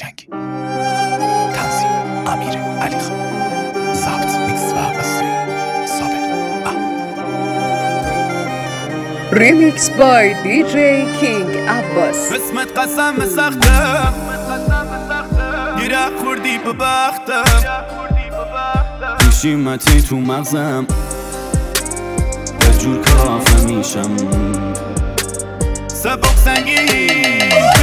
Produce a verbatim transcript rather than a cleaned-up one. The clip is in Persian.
قشنگی. تنظیم امیر علی خان. ضبط میکس و مستری صابر احمد. ریمیکس بای دی جی کینگ عباس. قسمت قسم سختم گیره خوردی به بختم، پیشیمتی تو مغزم یه جور کافه میشم. سبک سنگین